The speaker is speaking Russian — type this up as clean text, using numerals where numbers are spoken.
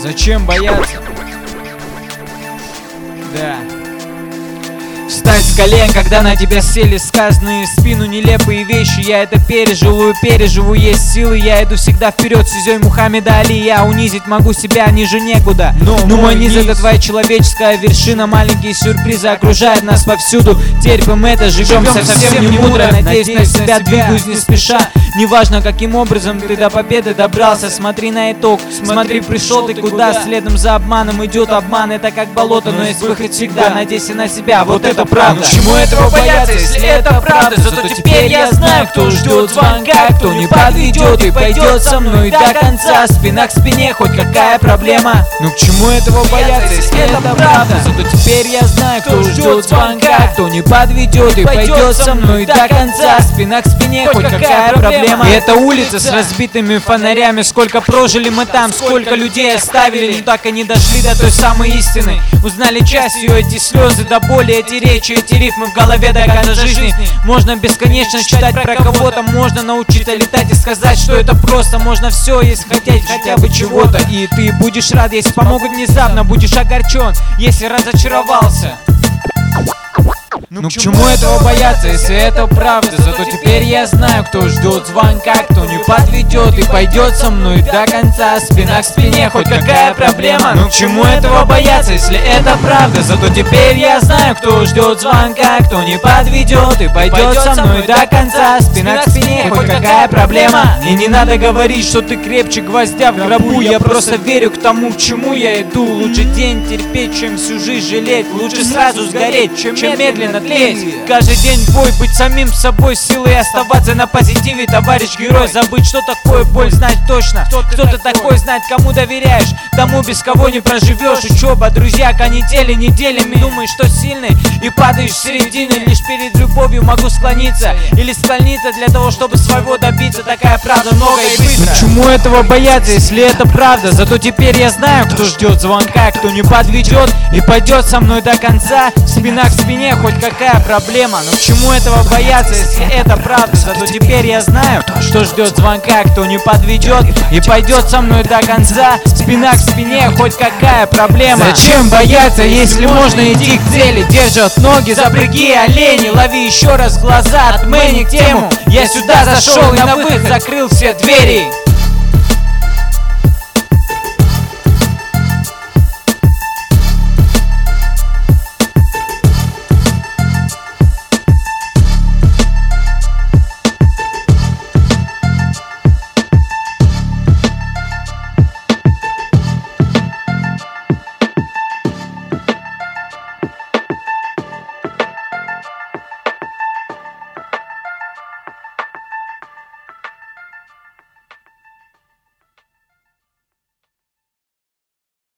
Зачем бояться? Да. Встать с колен, когда на тебя сели сказанные в спину нелепые вещи. Я это переживу, есть силы. Я иду всегда вперед, слезой Мухаммеда Али. Я унизить могу себя ниже некуда. Но мой низ — это твоя человеческая вершина. Маленькие сюрпризы окружают нас повсюду. Терпим это, живем совсем не мудро. Надеюсь на себя, двигаюсь не спеша. Неважно, каким образом ты до победы добрался. Смотри на итог, смотри, пришел ты куда. Следом за обманом идет обман. Это как болото, но есть выход всегда. Надейся на себя, вот это правда. К чему этого бояться, если это правда? Зато теперь я знаю, кто ждет звонка, кто не подведет и пойдет со мной до конца. Спина к спине, хоть какая проблема. Ну к чему этого бояться, если это правда? Зато теперь я знаю, кто ждет звонка, кто не подведет и пойдет со мной до конца. Спина к спине, хоть какая проблема. И эта улица с разбитыми фонарями. Сколько прожили мы там, сколько людей оставили, но так и не дошли до той самой истины. Узнали часть ее, эти слезы до боли, эти речи, эти рифмы в голове до конца жизни. Можно бесконечно читать про кого-то, можно научиться летать и сказать, что это просто. Можно все, если хотеть хотя бы чего-то. И ты будешь рад, если помогут внезапно. Будешь огорчен, если разочаровался. Ну к чему этого бояться, если это правда? Зато теперь я знаю, кто ждет звонка, кто не подведет и пойдет со мной до конца. Спина к спине, хоть какая проблема. Ну к чему этого бояться, если это правда? Зато теперь я знаю, кто ждет звонка, кто не подведет и пойдет со мной до конца. Спина к спине, хоть какая проблема. И не надо говорить, что ты крепче гвоздя в гробу. Я просто верю к тому, к чему я иду. Лучше день терпеть, чем всю жизнь жалеть. Лучше сразу сгореть, чем медленно тлеть. Каждый день в бой, быть самим собой, силой оставаться на позитиве. Товарищ герой, забыть, что такое боль, знать точно, кто ты такой, знать, кому доверяешь, тому, без кого не проживешь. Учеба, друзья, канители неделями. Думаешь, что сильный и падаешь в середину. Лишь перед любовью могу склониться или склониться для того, чтобы своего добиться. Такая правда, много и быстро. К чему этого бояться, если это правда? Зато теперь я знаю, кто ждет звонка, кто не подведет и пойдет со мной до конца. Спина к спине, хоть какая проблема. Но к чему этого бояться, если это правда? Зато теперь я знаю, кто ждет звонка, кто не подведет и пойдет со мной до конца. Спина к спине, хоть какая проблема. Зачем бояться, если можно идти к цели? Держат ноги, запряги олени. Лови еще раз глаза, отмени к тему. Я сюда зашел и на выход закрыл все двери.